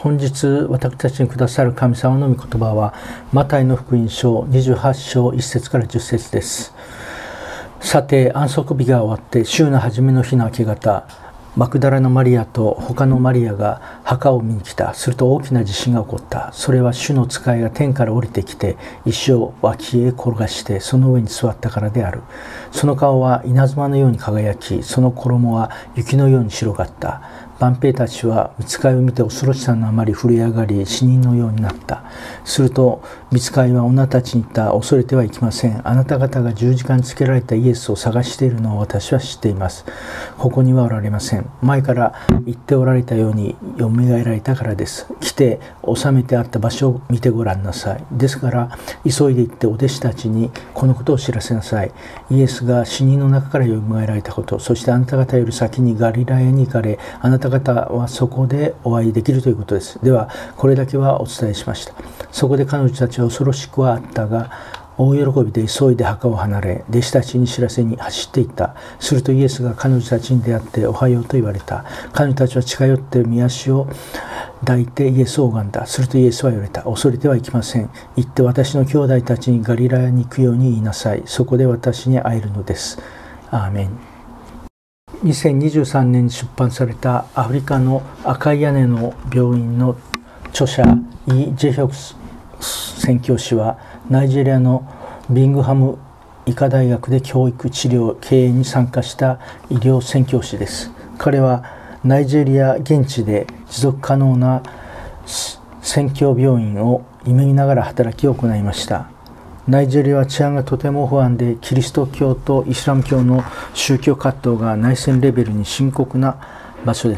本日私たちにくださる神様の御言葉はマタイの福音書28章1節から10節です。さて、安息日が終わって週の初めの日の明け方、マクダラのマリアと他のマリアが墓を見に来た。すると大きな地震が起こった。それは主の使いが天から降りてきて石を脇へ転がしてその上に座ったからである。その顔は稲妻のように輝き、その衣は雪のように白かった。万兵たちは御使いを見て恐ろしさのあまり震え上がり死人のようになった。すると御使いは女たちに言った。恐れてはいけません。あなた方が十字架につけられたイエスを探しているのを私は知っています。ここにはおられません。前から言っておられたようによみがえられたからです。来て収めてあった場所を見てごらんなさい。ですから急いで行ってお弟子たちにこのことを知らせなさい。イエスが死人の中からよみがえられたこと、そしてあなた方より先にガリラヤに行かれ、あなた方はそこでお会いできるということです。ではこれだけはお伝えしました。そこで彼女たちは恐ろしくはあったが大喜びで急いで墓を離れ、弟子たちに知らせに走っていった。するとイエスが彼女たちに出会っておはようと言われた。彼女たちは近寄って御足を抱いてイエスを拝んだ。するとイエスは言われた。恐れてはいけません。行って私の兄弟たちにガリラヤに行くように言いなさい。そこで私に会えるのです。アーメン。2023年に出版されたアフリカの赤い屋根の病院の著者イ・ジェヒョク宣教師はナイジェリアのビングハム医科大学で教育治療経営に参加した医療宣教師です。彼はナイジェリア現地で持続可能な宣教病院を夢見ながら働きを行いました。ナイジェリアは治安がとても不安で、キリスト教とイスラム教の宗教葛藤が内戦レベルに深刻な場所です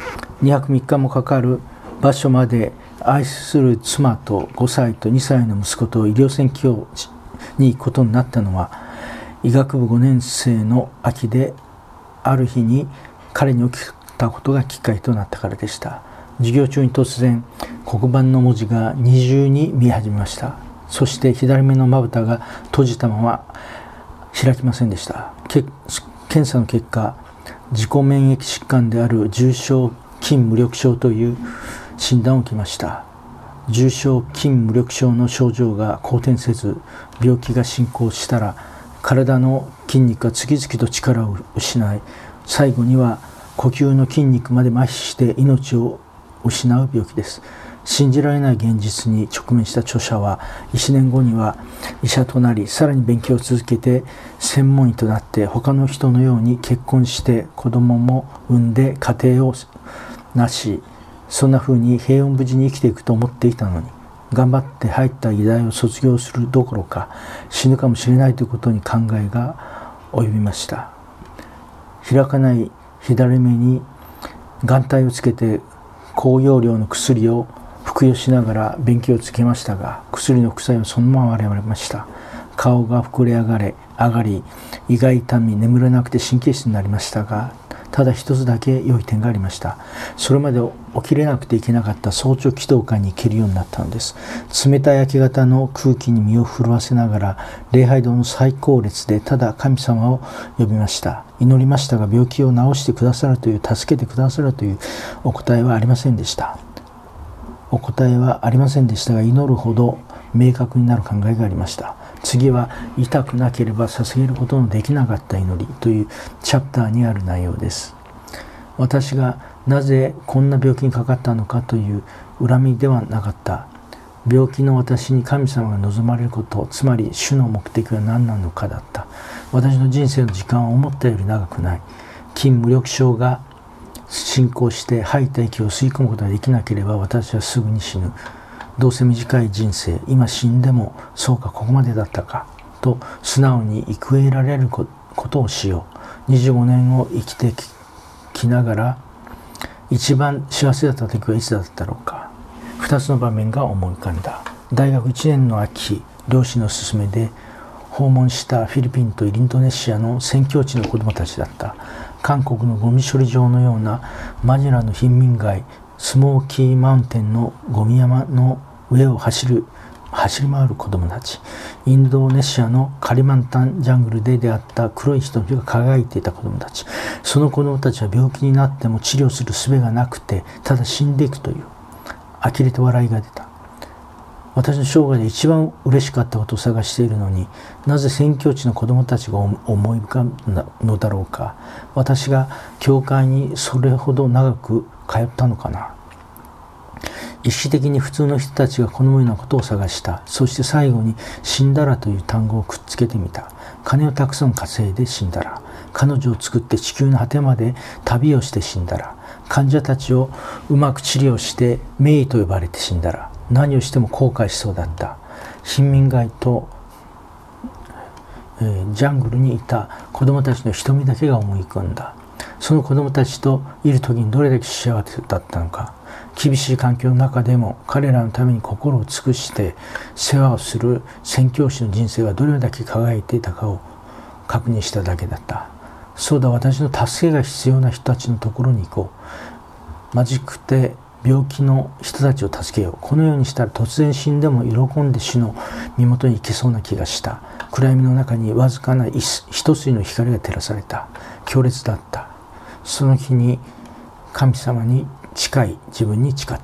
。2泊3日もかかる場所まで愛する妻と5歳と2歳の息子と医療宣教に行くことになったのは、医学部5年生の秋である日に彼に起きたことがきっかけとなったからでした。授業中に突然黒板の文字が二重に見え始めました。そして左目のまぶたが閉じたまま開きませんでした。検査の結果、自己免疫疾患である重症筋無力症という診断を受けました。重症筋無力症の症状が好転せず、病気が進行したら体の筋肉が次々と力を失い、最後には呼吸の筋肉まで麻痺して命を失う病気です。信じられない現実に直面した著者は、1年後には医者となり、さらに勉強を続けて専門医となって、他の人のように結婚して子供も産んで家庭をなし、そんな風に平穏無事に生きていくと思っていたのに、頑張って入った医大を卒業するどころか死ぬかもしれないということに考えが及びました。開かない左目に眼帯をつけて高用量の薬を服用しながら勉強をつけましたが、薬の副作用はそのまま現れました。顔が膨れ上がり、胃が痛み、眠れなくて神経質になりましたが、ただ一つだけ良い点がありました。それまで起きれなくていけなかった早朝祈祷会に行けるようになったのです。冷たい明け方の空気に身を震わせながら、礼拝堂の最高列でただ神様を呼びました。祈りましたが、病気を治してくださるという、助けてくださるというお答えはありませんでした。お答えはありませんでしたが、祈るほど明確になる考えがありました。次は痛くなければ捧げることのできなかった祈りというチャプターにある内容です。私がなぜこんな病気にかかったのかという恨みではなかった。病気の私に神様が望まれること、つまり主の目的は何なのかだった。私の人生の時間は思ったより長くない。筋無力症が進行して吐いた息を吸い込むことができなければ私はすぐに死ぬ。どうせ短い人生、今死んでもそうかここまでだったかと素直に生えられることをしよう。25年を生きてきながら一番幸せだった時はいつだったろうか。2つの場面が思い浮かんだ。大学1年の秋、両親の勧めで訪問したフィリピンとインドネシアの宣教地の子どもたちだった。韓国のゴミ処理場のようなマニラの貧民街、スモーキーマウンテンのゴミ山の上を走り回る子どもたち、インドネシアのカリマンタンジャングルで出会った黒い人々が輝いていた子どもたち。その子どもたちは病気になっても治療する術がなくて、ただ死んでいくという呆れて笑いが出た。私の生涯で一番嬉しかったことを探しているのに、なぜ宣教地の子供たちが思い浮かんだのだろうか。私が教会にそれほど長く通ったのかな。意識的に普通の人たちが好むようなことを探した。そして最後に死んだらという単語をくっつけてみた。金をたくさん稼いで死んだら、彼女を作って地球の果てまで旅をして死んだら、患者たちをうまく治療して名医と呼ばれて死んだら、何をしても後悔しそうだった。貧民街と、ジャングルにいた子供たちの瞳だけが思い込んだ。その子供たちといる時にどれだけ幸せだったのか。厳しい環境の中でも彼らのために心を尽くして世話をする宣教師の人生がどれだけ輝いていたかを確認しただけだった。そうだ、私の助けが必要な人たちのところに行こう。貧しくて病気の人たちを助けよう。このようにしたら突然死んでも喜んで主の身元に行けそうな気がした。暗闇の中にわずかな一筋の光が照らされた。強烈だった。その日に神様に近い自分に誓った。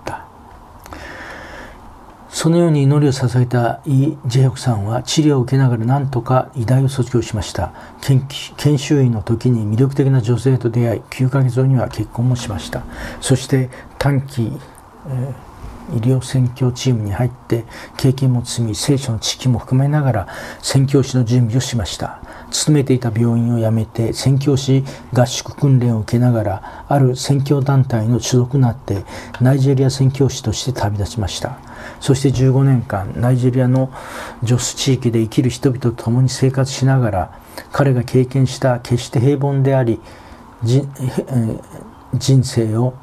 そのように祈りを捧げたイ・ジェヒョクさんは治療を受けながら何とか医大を卒業しました。研修医の時に魅力的な女性と出会い、9ヶ月後には結婚もしました。そして短期、医療宣教チームに入って経験も積み、聖書の知識も含めながら宣教師の準備をしました。勤めていた病院を辞めて宣教師合宿訓練を受けながら、ある宣教団体の所属になってナイジェリア宣教師として旅立ちました。そして15年間ナイジェリアのジョス地域で生きる人々と共に生活しながら、彼が経験した決して平凡であり人生を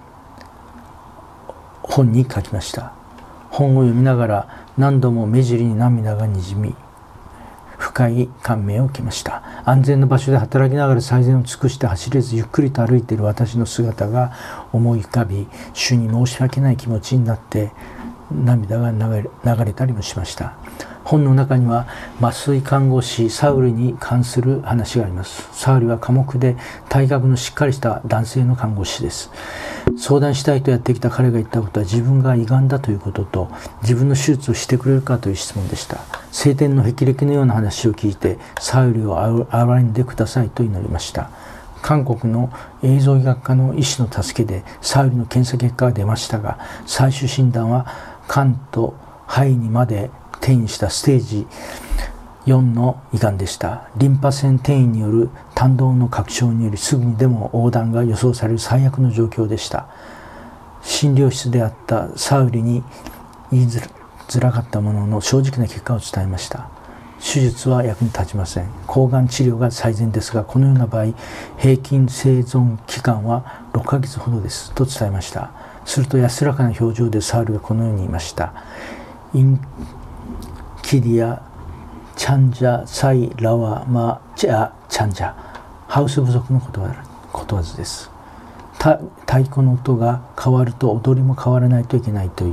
本に書きました。本を読みながら何度も目尻に涙がにじみ、深い感銘を受けました。安全な場所で働きながら最善を尽くして走れずゆっくりと歩いている私の姿が思い浮かび、主に申し訳ない気持ちになって涙が流れたりもしました。本の中には麻酔看護師サウルに関する話があります。サウルは寡黙で体格のしっかりした男性の看護師です。相談したいとやってきた彼が言ったことは、自分が胃がんだということと、自分の手術をしてくれるかという質問でした。聖典の霹靂のような話を聞いて、サウルを憐れんでくださいと祈りました。韓国の映像医学科の医師の助けでサウルの検査結果が出ましたが、最終診断は肝と肺にまで転移したステージ4の胃がんでした。リンパ腺転移による胆道の拡張によりすぐにでも横断が予想される最悪の状況でした。診療室であったサウルに言いづらかったものの正直な結果を伝えました。手術は役に立ちません。抗がん治療が最善ですが、このような場合平均生存期間は6ヶ月ほどですと伝えました。すると安らかな表情でサウルがこのように言いました。インキディアチャンジャサイラワマチャチャンジャ、ハウス部族のことわざです。太鼓の音が変わると踊りも変わらないといけないという、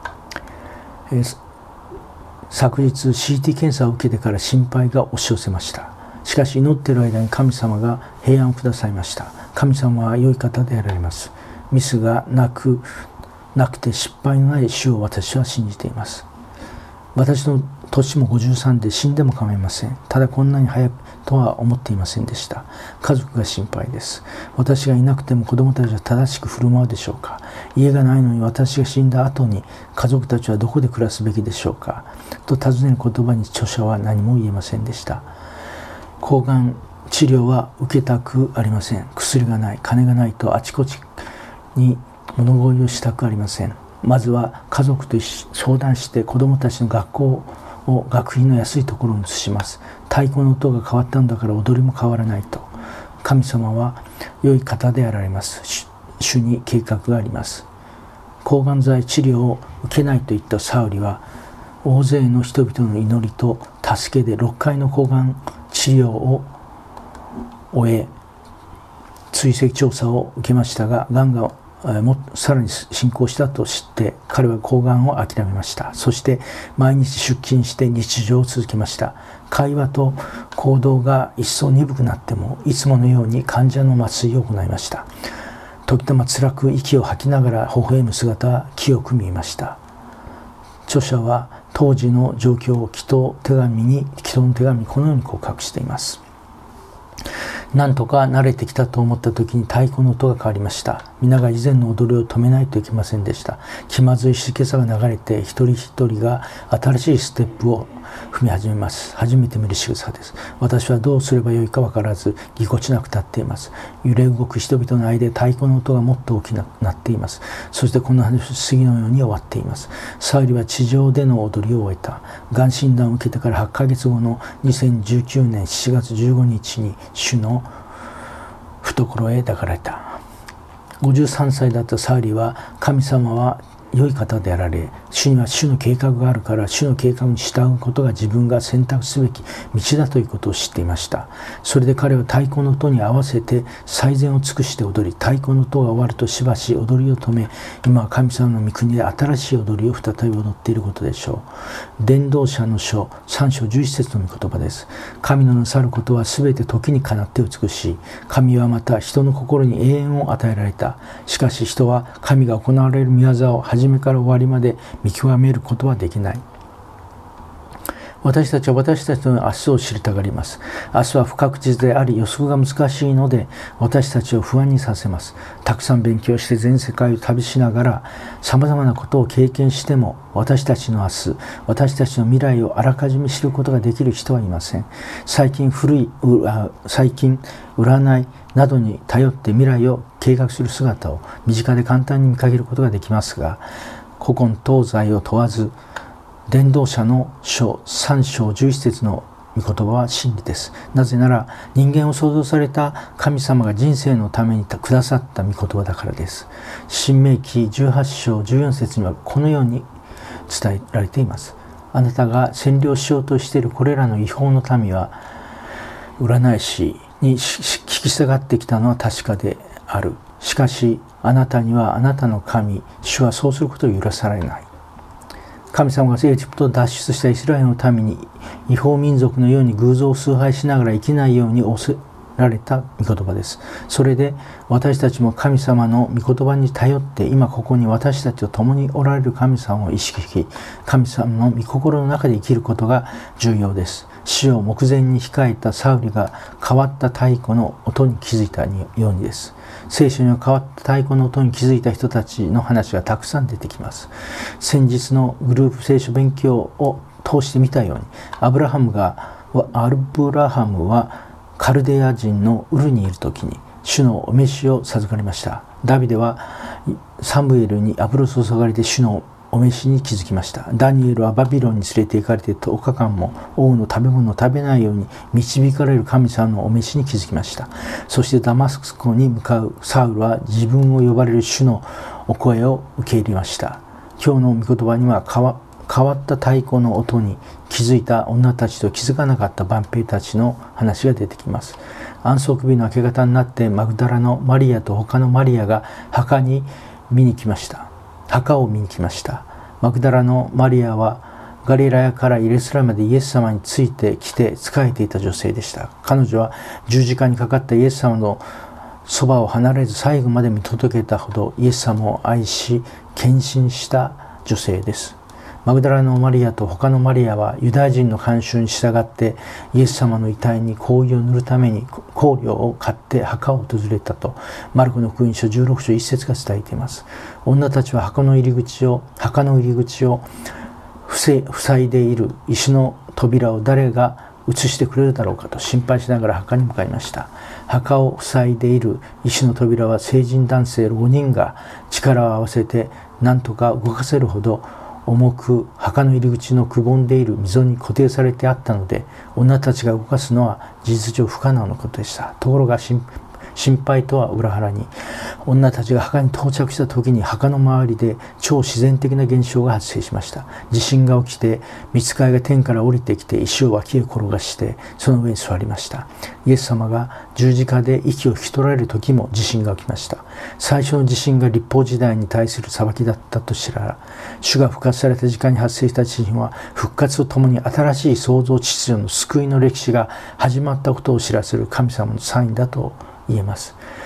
昨日 CT 検査を受けてから心配が押し寄せました。しかし祈っている間に神様が平安をくださいました。神様は良い方であられます。ミスがなくて失敗のない主を私は信じています。私の年も53で死んでも構いません。ただこんなに早くとは思っていませんでした。家族が心配です。私がいなくても子供たちは正しく振る舞うでしょうか。家がないのに私が死んだ後に家族たちはどこで暮らすべきでしょうか。と尋ねる言葉に著者は何も言えませんでした。抗がん治療は受けたくありません。薬がない、金がないとあちこちに物乞いをしたくありません。まずは家族と相談して子どもたちの学校を学費の安いところに移します。太鼓の音が変わったんだから踊りも変わらないと。神様は良い方であられます。主に計画があります。抗がん剤治療を受けないといったサウリは大勢の人々の祈りと助けで6回の抗がん治療を終え、追跡調査を受けましたが、がんがさらに進行したと知って彼は抗がんを諦めました。そして毎日出勤して日常を続けました。会話と行動が一層鈍くなってもいつものように患者の麻酔を行いました。 時たま辛く息を吐きながら微笑む姿は清く見えました。著者は当時の状況を祈祷の手紙にこのように告白しています。なんとか慣れてきたと思った時に太鼓の音が変わりました。皆が以前の踊りを止めないといけませんでした。気まずい静けさが流れて、一人一人が新しいステップを踏み始めます。初めて見る仕草です。私はどうすればよいか分からず、ぎこちなく立っています。揺れ動く人々の間で太鼓の音がもっと大きくなっています。そしてこの話は次のように終わっています。サウリは地上での踊りを終えた。がん診断を受けてから8ヶ月後の2019年7月15日に主の懐へ抱かれた。53歳だったサウリは、神様は良い方であられ、主には主の計画があるから、主の計画に従うことが自分が選択すべき道だということを知っていました。それで彼は太鼓の音に合わせて最善を尽くして踊り、太鼓の音が終わるとしばし踊りを止め、今は神様の御国で新しい踊りを再び踊っていることでしょう。伝道者の書3章11節の御言葉です。神のなさることはすべて時にかなって美しい。神はまた人の心に永遠を与えられた。しかし人は神が行われる御業を初めから終わりまで見極めることはできない。私たちは私たちの明日を知りたがります。明日は不確実であり予測が難しいので、私たちを不安にさせます。たくさん勉強して全世界を旅しながら様々なことを経験しても、私たちの明日、私たちの未来をあらかじめ知ることができる人はいません。最近占いなどに頼って未来を計画する姿を身近で簡単に見かけることができますが、古今東西を問わず、伝道者の書3章11節の御言葉は真理です。なぜなら人間を創造された神様が人生のためにくださった御言葉だからです。申命記18章14節にはこのように伝えられています。あなたが占領しようとしているこれらの違法の民は、占い師に聞き従ってきたのは確かである。しかしあなたにはあなたの神主はそうすることを許されない。神様がエジプトを脱出したイスラエルの民に違法民族のように偶像を崇拝しながら生きないように仰せられた御言葉です。それで私たちも神様の御言葉に頼って今ここに私たちと共におられる神様を意識し、神様の御心の中で生きることが重要です。死を目前に控えたサウリが変わった太鼓の音に気づいたようにです。聖書には変わった太鼓の音に気づいた人たちの話がたくさん出てきます。先日のグループ聖書勉強を通して見たように、アブラハムはカルデア人のウルにいる時に主のお召しを授かりました。ダビデはサムエルに油を注がれて主のお召しに気づきました。ダニエルはバビロンに連れて行かれて10日間も王の食べ物を食べないように導かれる神様のお召しに気づきました。そしてダマスコに向かうサウルは自分を呼ばれる主のお声を受け入れました。今日の御言葉には変わった太鼓の音に気づいた女たちと気づかなかった万兵たちの話が出てきます。安息日の明け方になってマグダラのマリアと他のマリアが墓を見に来ました。マグダラのマリアはガリラヤからイエスラまでイエス様についてきて仕えていた女性でした。彼女は十字架にかかったイエス様のそばを離れず最後まで見届けたほどイエス様を愛し献身した女性です。マグダラのマリアと他のマリアはユダヤ人の慣習に従ってイエス様の遺体に香油を塗るために香料を買って墓を訪れたとマルコの福音書16章1節が伝えています。女たちは墓の入り口を塞いでいる石の扉を誰が移してくれるだろうかと心配しながら墓に向かいました。墓を塞いでいる石の扉は成人男性5人が力を合わせて何とか動かせるほど重く墓の入り口のくぼんでいる溝に固定されてあったので、女たちが動かすのは事実上不可能なことでした。ところが心配とは裏腹に、女たちが墓に到着した時に墓の周りで超自然的な現象が発生しました。地震が起きて、御使いが天から降りてきて石を脇へ転がしてその上に座りました。イエス様が十字架で息を引き取られる時も地震が起きました。最初の地震が律法時代に対する裁きだったと知ら、主が復活された時間に発生した地震は復活とともに新しい創造秩序の救いの歴史が始まったことを知らせる神様のサインだと言えます。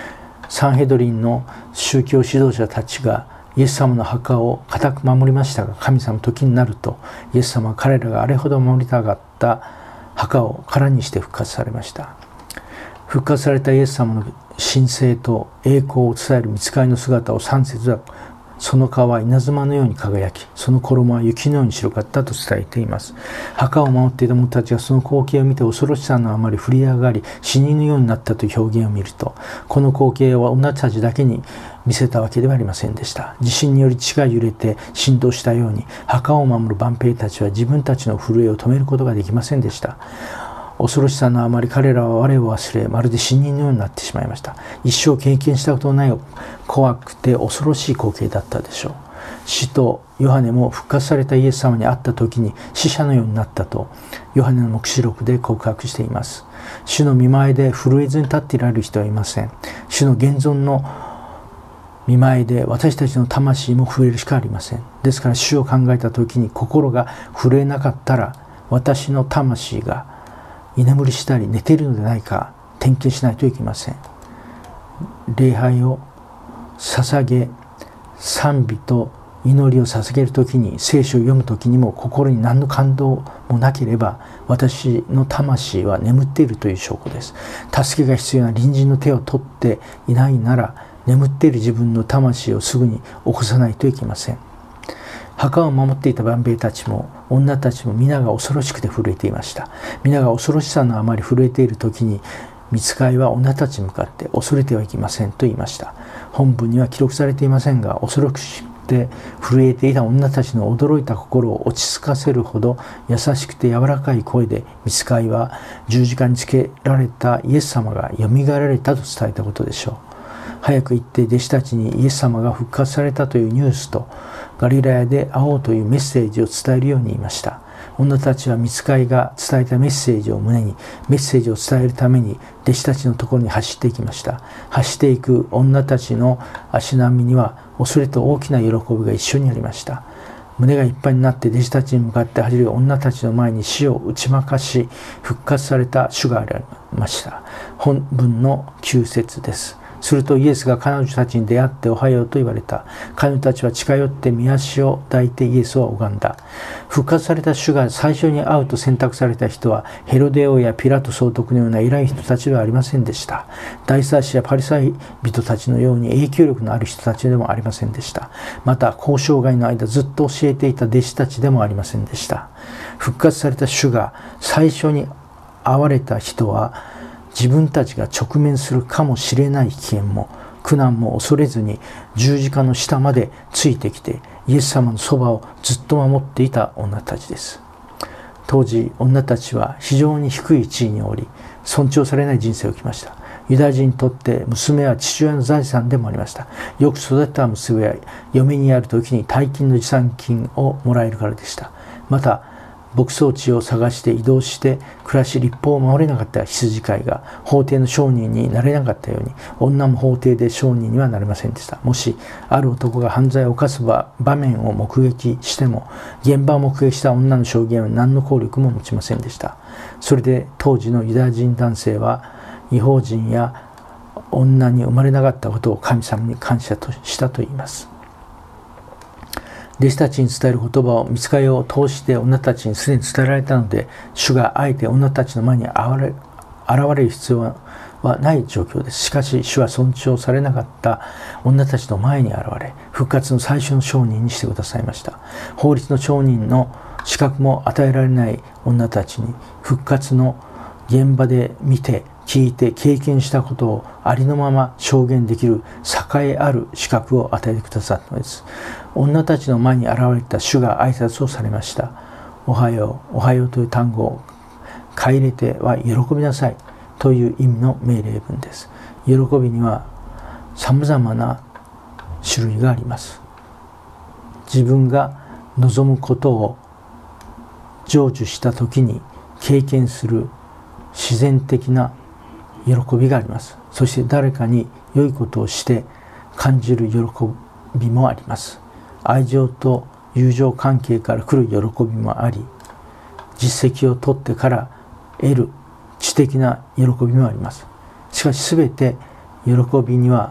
サンヘドリンの宗教指導者たちがイエス様の墓を固く守りましたが、神様の時になるとイエス様は彼らがあれほど守りたかった墓を空にして復活されました。復活されたイエス様の神聖と栄光を伝える御使いの姿を3節は、その顔は稲妻のように輝き、その衣は雪のように白かったと伝えています。墓を守っていた者たちがその光景を見て恐ろしさのあまり振り上がり、死人のようになったという表現を見ると、この光景は女たちだけに見せたわけではありませんでした。地震により地が揺れて振動したように、墓を守る万兵たちは自分たちの震えを止めることができませんでした。恐ろしさのあまり彼らは我を忘れ、まるで死人のようになってしまいました。一生経験したことのない怖くて恐ろしい光景だったでしょう。使徒ヨハネも復活されたイエス様に会った時に死者のようになったとヨハネの黙示録で告白しています。主の御前で震えずに立っていられる人はいません。主の現存の御前で私たちの魂も震えるしかありません。ですから主を考えた時に心が震えなかったら、私の魂が居眠りしたり寝ているのでないか点検しないといけません。礼拝を捧げ、賛美と祈りを捧げるときに、聖書を読むときにも心に何の感動もなければ、私の魂は眠っているという証拠です。助けが必要な隣人の手を取っていないなら、眠っている自分の魂をすぐに起こさないといけません。墓を守っていた万兵たちも女たちも皆が恐ろしくて震えていました。皆が恐ろしさのあまり震えている時に、御使いは女たちに向かって恐れてはいけませんと言いました。本文には記録されていませんが、恐ろしくて震えていた女たちの驚いた心を落ち着かせるほど優しくて柔らかい声で、御使いは十字架につけられたイエス様がよみがえられたと伝えたことでしょう。早く行って弟子たちにイエス様が復活されたというニュースと、ガリラヤで会おうというメッセージを伝えるように言いました。女たちは御使いが伝えたメッセージを胸に、メッセージを伝えるために弟子たちのところに走っていきました。走っていく女たちの足並みには恐れと大きな喜びが一緒にありました。胸がいっぱいになって弟子たちに向かって走る女たちの前に死を打ち負かし復活された主がありました。本文の9節です。するとイエスが彼女たちに出会っておはようと言われた。彼女たちは近寄って御足を抱いてイエスを拝んだ。復活された主が最初に会うと選択された人はヘロデ王やピラト総督のような偉い人たちではありませんでした。大祭司やパリサイ人たちのように影響力のある人たちでもありませんでした。また交渉外の間ずっと教えていた弟子たちでもありませんでした。復活された主が最初に会われた人は自分たちが直面するかもしれない危険も苦難も恐れずに十字架の下までついてきてイエス様のそばをずっと守っていた女たちです。当時女たちは非常に低い地位におり尊重されない人生を生きました。ユダヤ人にとって娘は父親の財産でもありました。よく育てた娘は嫁にやるときに大金の持参金をもらえるからでした。また牧草地を探して移動して暮らし立法を守れなかった羊飼いが法廷の証人になれなかったように、女も法廷で証人にはなれませんでした。もしある男が犯罪を犯す場面を目撃しても、現場を目撃した女の証言は何の効力も持ちませんでした。それで当時のユダヤ人男性は異邦人や女に生まれなかったことを神様に感謝したと言います。弟子たちに伝える言葉を御使いを通して女たちにすでに伝えられたので、主があえて女たちの前に現れる必要はない状況です。しかし主は尊重されなかった女たちの前に現れ、復活の最初の証人にしてくださいました。法律の証人の資格も与えられない女たちに復活の現場で見て聞いて経験したことをありのまま証言できる栄えある資格を与えてくださったのです。女たちの前に現れた主が挨拶をされました。おはよう、おはようという単語を買い入れては喜びなさいという意味の命令文です。喜びには様々な種類があります。自分が望むことを成就した時に経験する自然的な喜びがあります。そして誰かに良いことをして感じる喜びもあります。愛情と友情関係から来る喜びもあり、実績を取ってから得る知的な喜びもあります。しかし全て喜びには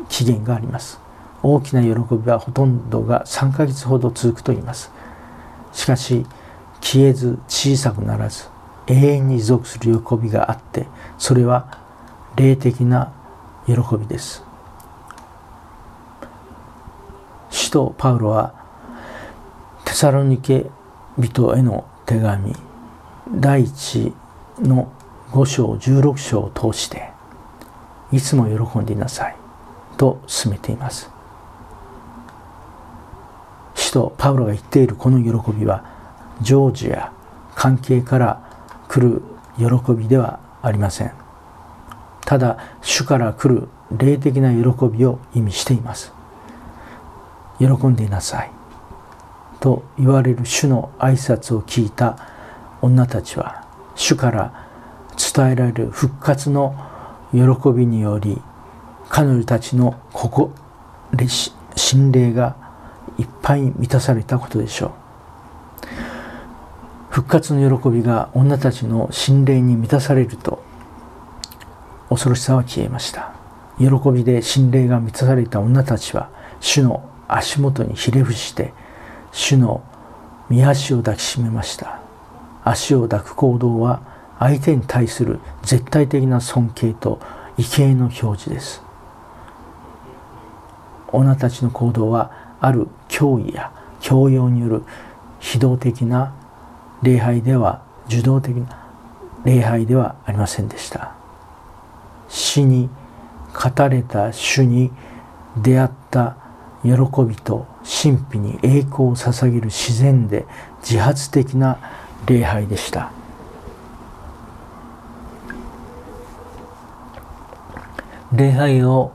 期限があります。大きな喜びはほとんどが3ヶ月ほど続くと言います。しかし消えず小さくならず永遠に持続する喜びがあって、それは霊的な喜びです。使徒パウロはテサロニケ人への手紙第1の5章16章を通していつも喜んでいなさいと勧めています。使徒パウロが言っているこの喜びは成就や関係から来る喜びではありません。ただ主から来る霊的な喜びを意味しています。喜んでいなさいと言われる主の挨拶を聞いた女たちは、主から伝えられる復活の喜びにより彼女たちの心霊がいっぱい満たされたことでしょう。復活の喜びが女たちの心霊に満たされると恐ろしさは消えました。喜びで心霊が満たされた女たちは主の足元にひれ伏して主の御足を抱きしめました。足を抱く行動は相手に対する絶対的な尊敬と畏敬の表示です。女たちの行動はある脅威や強要による非道的な礼拝では受動的な礼拝ではありませんでした。死に語れた主に出会った喜びと神秘に栄光を捧げる自然で自発的な礼拝でした。礼拝を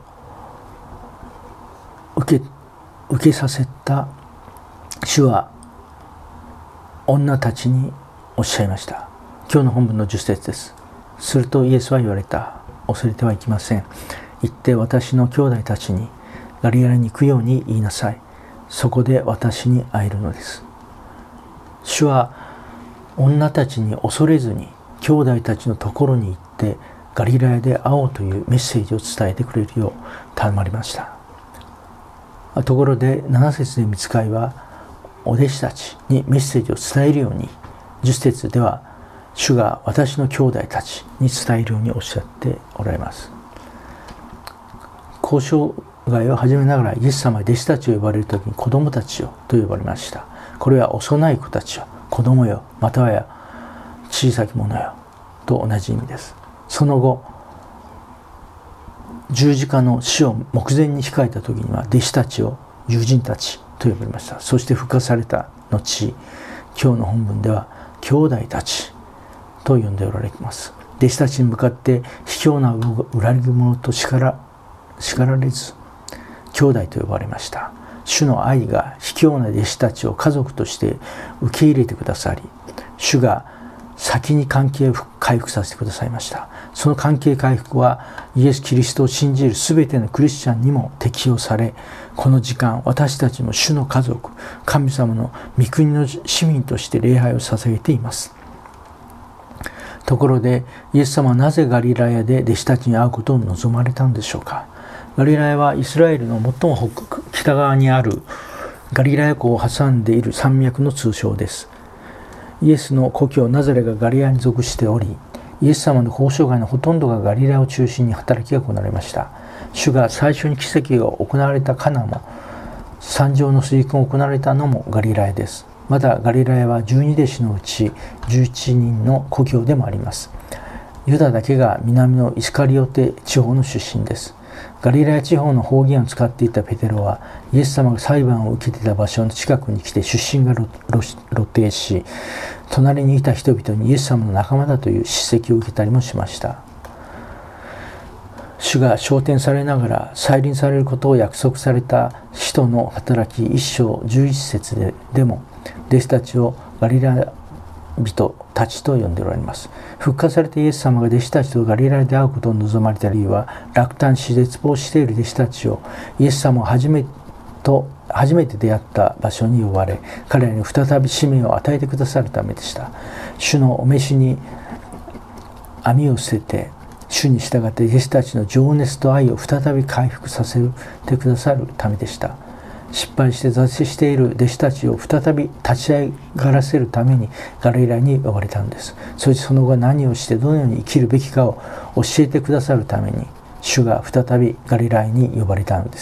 受けさせた主は女たちにおっしゃいました。今日の本文の10節です。するとイエスは言われた。恐れてはいけません。行って私の兄弟たちにガリラヤに行くように言いなさい。そこで私に会えるのです。主は女たちに恐れずに兄弟たちのところに行ってガリラヤで会おうというメッセージを伝えてくれるよう頼まれました。ところで7節で御使いはお弟子たちにメッセージを伝えるように、10節では主が私の兄弟たちに伝えるようにおっしゃっておられます。交渉外を始めながらイエス様は弟子たちを呼ばれる時に子供たちよと呼ばれました。これは幼い子たちよ、子供よ、またはや小さき者よと同じ意味です。その後十字架の死を目前に控えた時には弟子たちを友人たちと呼ばれました。そして復活された後、今日の本文では兄弟たちと呼んでおられます。弟子たちに向かって卑怯な裏切り者と叱られず兄弟と呼ばれました。主の愛が卑怯な弟子たちを家族として受け入れてくださり、主が先に関係を回復させてくださいました。その関係回復はイエス・キリストを信じるすべてのクリスチャンにも適用され、この時間私たちも主の家族、神様の御国の市民として礼拝を捧げています。ところでイエス様はなぜガリラヤで弟子たちに会うことを望まれたのでしょうか。ガリラヤはイスラエルの最も北側にあるガリラヤ湖を挟んでいる山脈の通称です。イエスの故郷ナザレがガリラヤに属しており、イエス様の交渉外のほとんどがガリラヤを中心に働きが行われました。主が最初に奇跡が行われたカナも、山上の水訓が行われたのもガリラヤです。またガリラヤは12弟子のうち11人の故郷でもあります。ユダだけが南のイスカリオテ地方の出身です。ガリラヤ地方の方言を使っていたペテロはイエス様が裁判を受けていた場所の近くに来て出身が露呈し、隣にいた人々にイエス様の仲間だという叱責を受けたりもしました。主が昇天されながら再臨されることを約束された使徒の働き1章11節でも弟子たちをガリラヤ人たちと呼んでおられます。復活されたイエス様が弟子たちとガリラヤで会うことを望まれた理由は、落胆し絶望している弟子たちをイエス様を初めて出会った場所に呼ばれ、彼らに再び使命を与えてくださるためでした。主のお召しに網を捨てて主に従って弟子たちの情熱と愛を再び回復させてくださるためでした。失敗して挫折している弟子たちを再び立ち上がらせるためにガリラヤに呼ばれたんです。そしてその後何をしてどのように生きるべきかを教えてくださるために主が再びガリラヤに呼ばれたのです。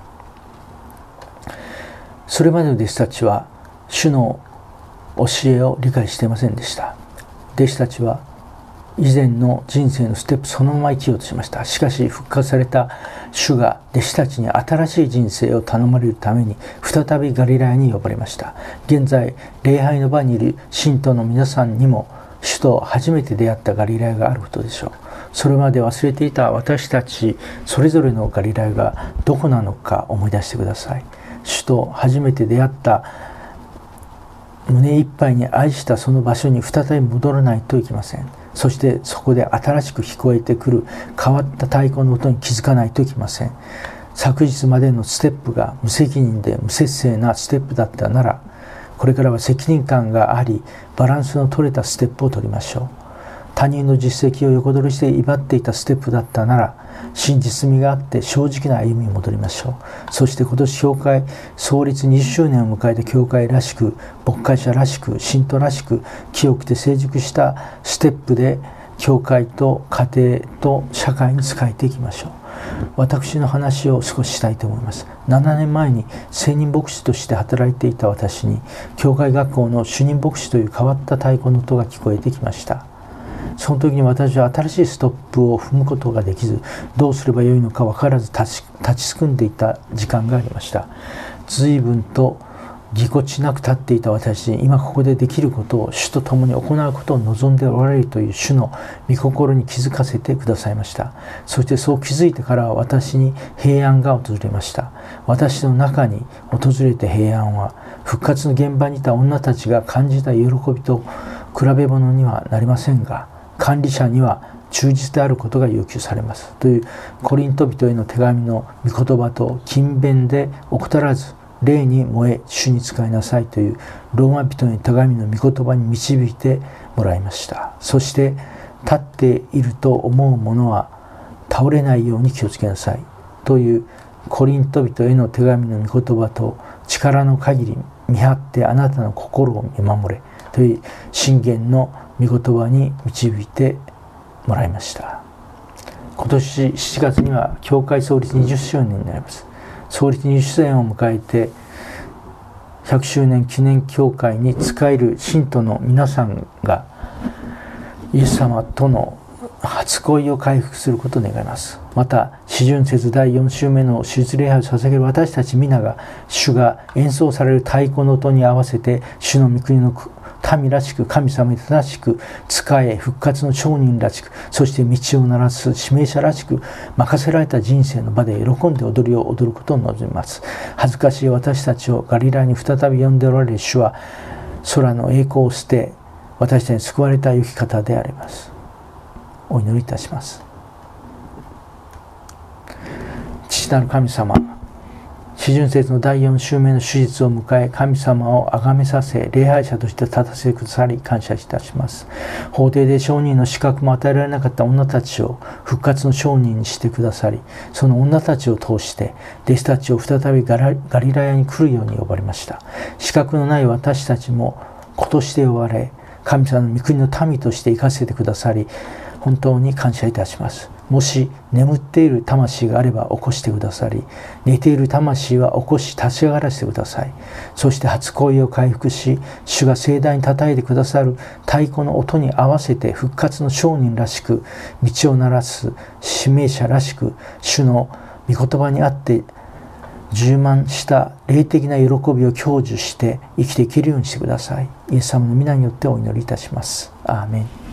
それまでの弟子たちは主の教えを理解していませんでした。弟子たちは以前の人生のステップそのまま生きようとしました。しかし復活された主が弟子たちに新しい人生を頼まれるために再びガリラヤに呼ばれました。現在礼拝の場にいる信徒の皆さんにも主と初めて出会ったガリラヤがあることでしょう。それまで忘れていた私たちそれぞれのガリラヤがどこなのか思い出してください。主と初めて出会った胸いっぱいに愛したその場所に再び戻らないといけません。そしてそこで新しく聞こえてくる変わった太鼓の音に気づかないといけません。昨日までのステップが無責任で無節制なステップだったなら、これからは責任感がありバランスの取れたステップを取りましょう。他人の実績を横取りして威張っていたステップだったなら、真実味があって正直な歩みに戻りましょう。そして今年教会創立20周年を迎えた教会らしく、牧会者らしく、信徒らしく、清くて成熟したステップで教会と家庭と社会に仕えていきましょう。私の話を少ししたいと思います。7年前に専任牧師として働いていた私に、教会学校の主任牧師という変わった太鼓の音が聞こえてきました。その時に私は新しいストップを踏むことができず、どうすればよいのか分からず立ちすくんでいた時間がありました。随分とぎこちなく立っていた私に、今ここでできることを主と共に行うことを望んでおられるという主の御心に気づかせてくださいました。そしてそう気づいてから私に平安が訪れました。私の中に訪れて平安は、復活の現場にいた女たちが感じた喜びと比べ物にはなりませんが、管理者には忠実であることが要求されますというコリント人への手紙の御言葉と、勤勉で怠らず霊に燃え主に仕えなさいというローマ人への手紙の御言葉に導いてもらいました。そして立っていると思うものは倒れないように気をつけなさいというコリント人への手紙の御言葉と、力の限り見張ってあなたの心を見守れという箴言の御言葉に導いてもらいました。今年7月には教会創立20周年になります。創立20周年を迎えて100周年記念教会に仕える信徒の皆さんがイエス様との初恋を回復することを願います。また四旬節第4週目の手術礼拝を捧げる私たち皆が、主が演奏される太鼓の音に合わせて主の御国の民らしく、神様に正しく仕え、復活の証人らしく、そして道を鳴らす指名者らしく、任せられた人生の場で喜んで踊りを踊ることを望みます。恥ずかしい私たちをガリラヤに再び呼んでおられる主は、空の栄光を捨て私たちに救われた生き方であります。お祈りいたします。父なる神様、四旬節の第4週目の手術を迎え、神様を崇めさせ、礼拝者として立たせてくださり感謝いたします。法廷で証人の資格も与えられなかった女たちを復活の証人にしてくださり、その女たちを通して弟子たちを再びガリラヤに来るように呼ばれました。資格のない私たちも子として呼ばれ、神様の御国の民として生かせてくださり、本当に感謝いたします。もし眠っている魂があれば起こしてくださり、寝ている魂は起こし立ち上がらせてください。そして初恋を回復し、主が盛大に叩いてくださる太鼓の音に合わせて復活の証人らしく、道を鳴らす指名者らしく、主の御言葉にあって充満した霊的な喜びを享受して生きていけるようにしてください。イエス様の皆によってお祈りいたします。アーメン。